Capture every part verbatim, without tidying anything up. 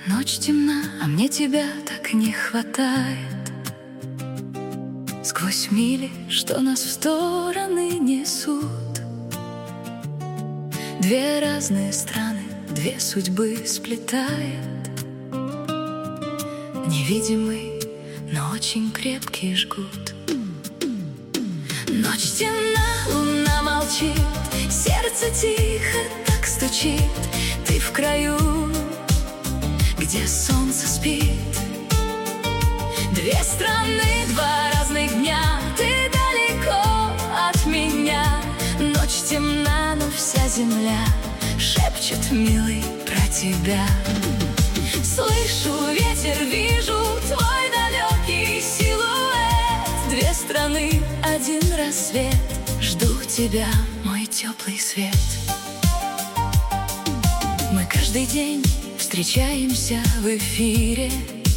Ночь темна, а мне тебя так не хватает. Сквозь мили, что нас в стороны несут. Две разные страны, две судьбы сплетает. Невидимый, но очень крепкий жгут. Ночь темна, луна молчит, сердце тихо так стучит. Ты в краю, где солнце спит. Две страны, два разных дня. Ты далеко от меня. Ночь темна, но вся земля шепчет, милый, про тебя. Слышу ветер, вижу твой далекий силуэт. Две страны, один рассвет. Жду тебя, мой теплый свет. Мы каждый день встречаемся в эфире,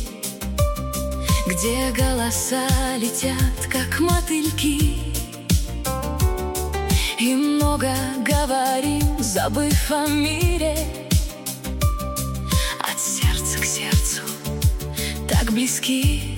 где голоса летят, как мотыльки. И много говорим, забыв о мире. От сердца к сердцу так близки.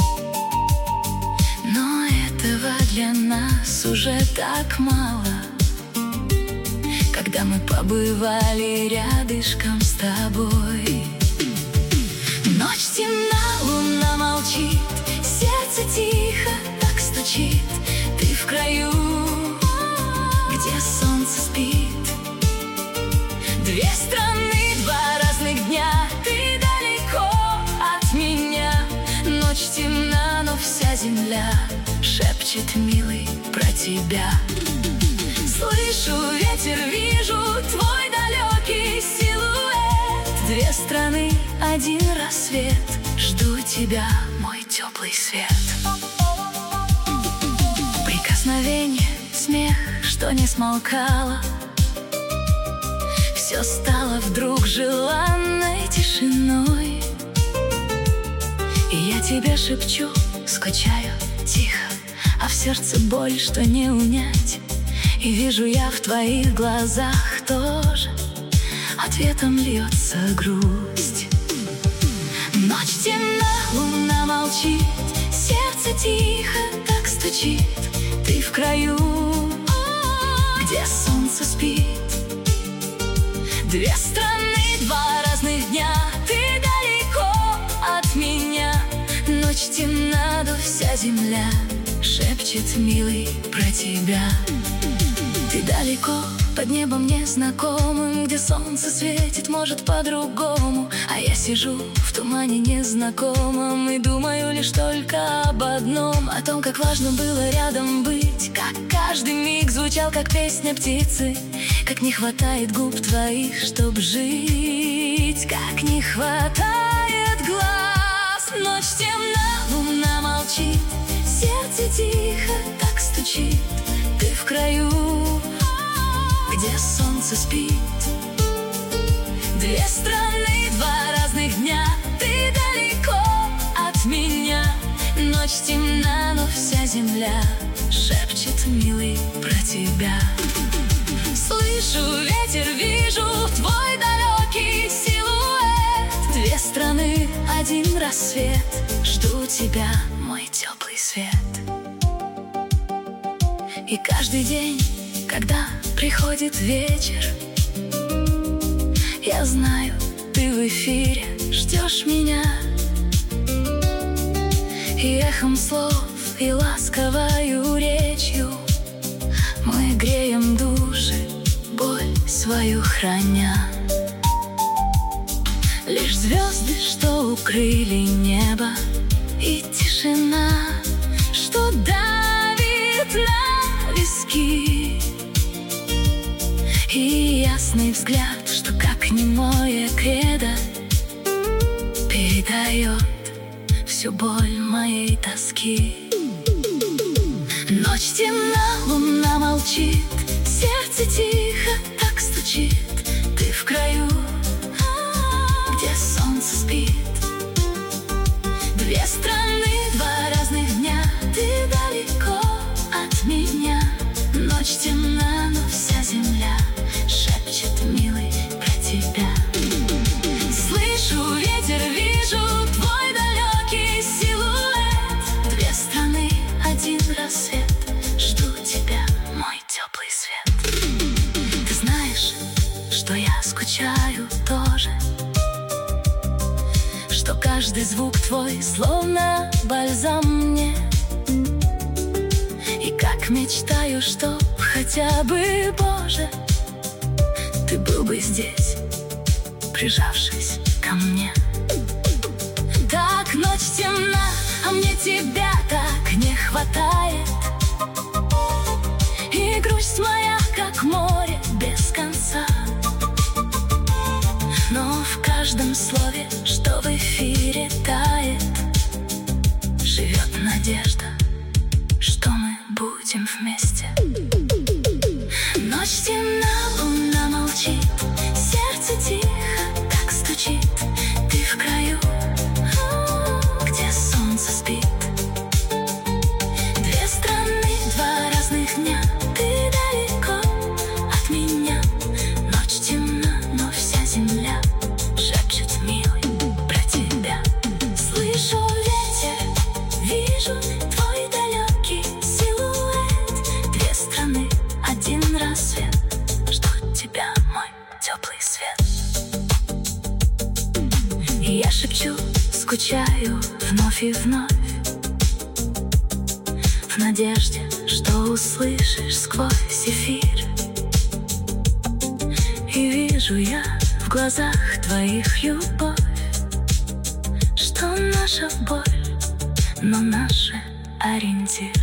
Но этого для нас уже так мало, когда мы побывали рядышком с тобой. Ночь темна, луна молчит, сердце тихо так стучит. Ты в краю, где солнце спит. Две страны, два разных дня. Ты далеко от меня. Ночь темна, но вся земля шепчет, милый, про тебя. Слышу ветер, вижу твой далекий силуэт. Две страны, один рассвет. Жду тебя, мой теплый свет. Прикосновение, смех, что не смолкало. Все стало вдруг желанной тишиной. И я тебе шепчу, скучаю тихо, а в сердце боль, что не унять. И вижу я в твоих глазах тоже ответом льется грусть. Ночь темна, луна молчит, сердце тихо так стучит. Ты в краю, где солнце спит. Две страны, два разных дня. Ты далеко от меня. Ночь темна, да вся земля шепчет, милый, про тебя. Ты далеко, под небом незнакомым, где солнце светит, может, по-другому. А я сижу в тумане незнакомом и думаю лишь только об одном. О том, как важно было рядом быть, как каждый миг звучал, как песня птицы. Как не хватает губ твоих, чтоб жить. Как не хватает глаз. Ночь темна, луна молчит, сердце тихо так стучит. Ты в краю, где солнце спит. Две страны, два разных дня. Ты далеко от меня. Ночь темна, но вся земля шепчет, милый, про тебя. Слышу ветер, вижу твой далекий силуэт. Две страны, один рассвет. Жду тебя, мой теплый свет. И каждый день, когда приходит вечер, я знаю, ты в эфире ждешь меня. И эхом слов, и ласковою речью мы греем души, боль свою храня. Лишь звезды, что укрыли небо, и тишина, что давит на виски. И ясный взгляд, что как немое кредо передает всю боль моей тоски. Ночь темна, луна молчит, сердце тихо так стучит. Ты в краю, где солнце спит. Две страны, два разных дня. Ты далеко от меня. Ночь темна, но вся земля шепчет, милый, про тебя. Слышу ветер, что я скучаю тоже, что каждый звук твой словно бальзам мне. И как мечтаю, чтоб хотя бы, Боже, ты был бы здесь, прижавшись ко мне. Так ночь темна, а мне тебя так не хватает. И грусть моя, как море без конца. Но в каждом слове, что в эфире тает, живет надежда, что мы будем вместе. Ночь темна, луна молчит, сердце тихо так стучит. Ты в краю, где солнце спит. Две страны, два разных дня. Ты далеко от меня. Ночь темна, но вся земля шепчет, милый, про тебя. Слышу ветер, вижу твой далекий силуэт. Две страны, один рассвет, ждут тебя, мой теплый свет. И я шепчу, скучаю вновь и вновь, в надежде, что услышишь сквозь эфир. И вижу я в глазах твоих любовь, что наша боль, но наш ориентир.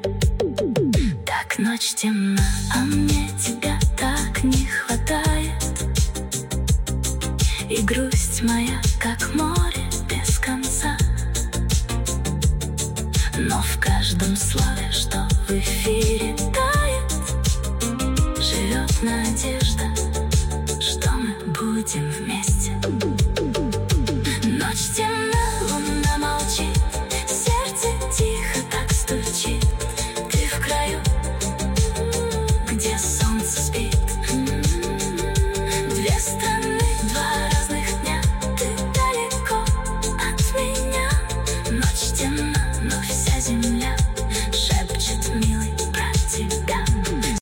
Так ночь темна, а мне тебя так не хватает. И грусть моя, как море без конца. Но в каждом слове, что в эфире тает, живет надежда,